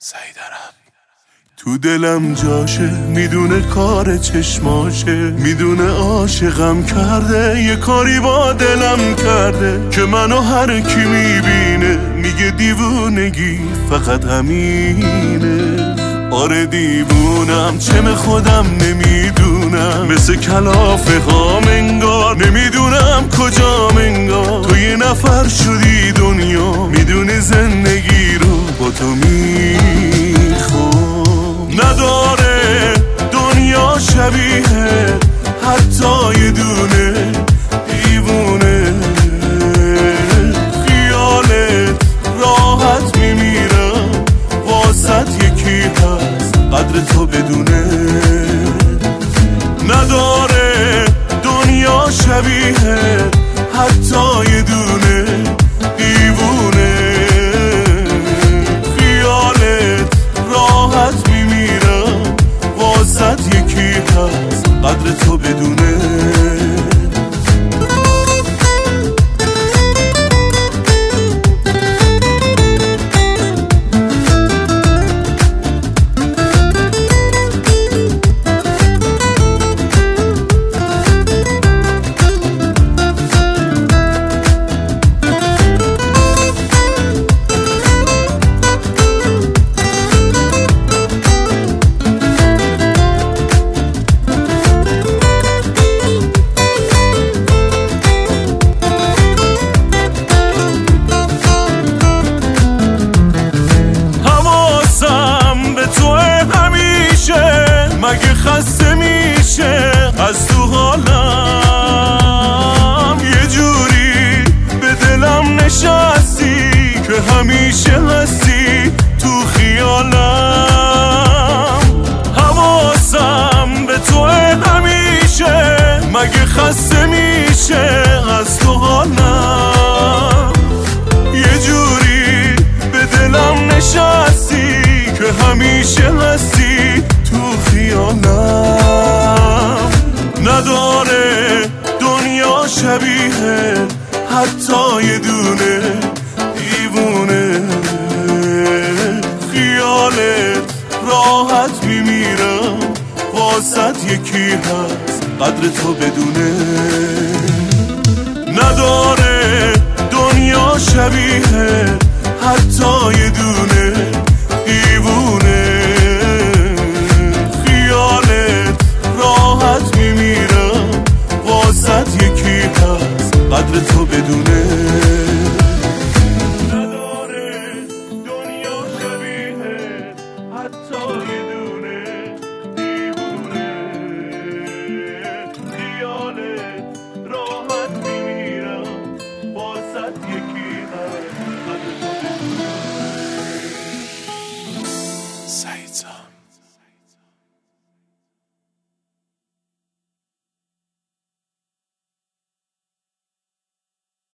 سیدرم تو دلم جاشه، میدونه کار چشماشه، میدونه عاشقم کرده، یه کاری با دلم کرده که منو هر کی میبینه میگه دیوونگی فقط همینه. آره دیوونم، چم خودم نمیدونم، مثل کلافه ها منگار، نمیدونم کجا منگار تو یه نفر شدی دنیا، میدونی زندگی رو با تو میخوام. نداره دنیا شبیه حتی یه دونه دیوونه، خیالت راحت میمیرم واسط یکی هست قدر تو بدونه. نداره دنیا شبیه حتی یه دونه دیوونه، خیالت راحت میمیرم واسط یکی هست قدر تو بدونه. مگه خسته میشه از تو حالم، یه جوری به دلم نشستی که همیشه هستی تو خیالم. حواسم به تو همیشه، مگه خسته میشه از تو حالم، یه جوری به دلم نشستی که همیشه هستی تو خیالم. نداره دنیا شبیه حتی یه دونه دیوونه، خیالت راحت میمیرم واسط یکی هست قدر تو بدونه. نداره دنیا شبیه